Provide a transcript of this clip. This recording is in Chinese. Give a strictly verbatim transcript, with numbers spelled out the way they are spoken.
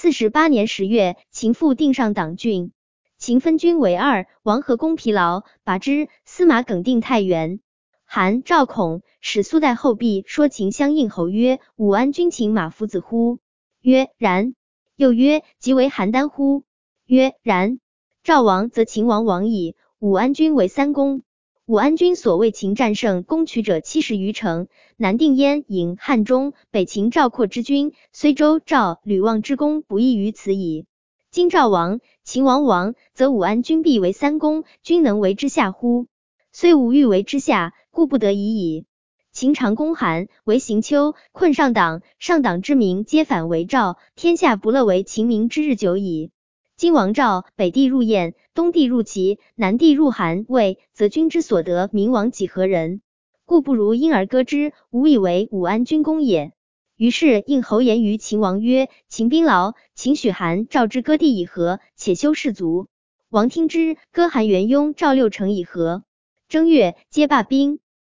四十八年十月，秦复定上党郡，秦分军为二，王和攻疲劳，拔之，司马耿定太原。韩、赵、孔使苏代后壁，说秦相应侯曰：武安君请马夫子乎？曰：然。又曰：即为邯郸乎？曰：然。赵王则秦王亡矣，武安君为三公。武安君所谓秦战胜，攻取者七十余城，南定燕、郢、汉中，北秦赵括之军，虽周、赵、吕望之功不异于此矣。今赵王、秦王亡，则武安君必为三公，君能为之下乎？虽无欲为之下，故不得已矣。秦常攻韩，为行丘，困上党，上党之民皆反为赵，天下不乐为秦民之日久矣。今王赵，北地入燕，东地入齐，南地入韩、魏，则君之所得，民亡几何人？故不如因而割之，无以为武安君功也。于是应侯言于秦王曰：秦兵劳，请许韩、赵之割地以和，且修士卒。王听之，割韩、元雍、赵六城以和。正月，皆罢兵。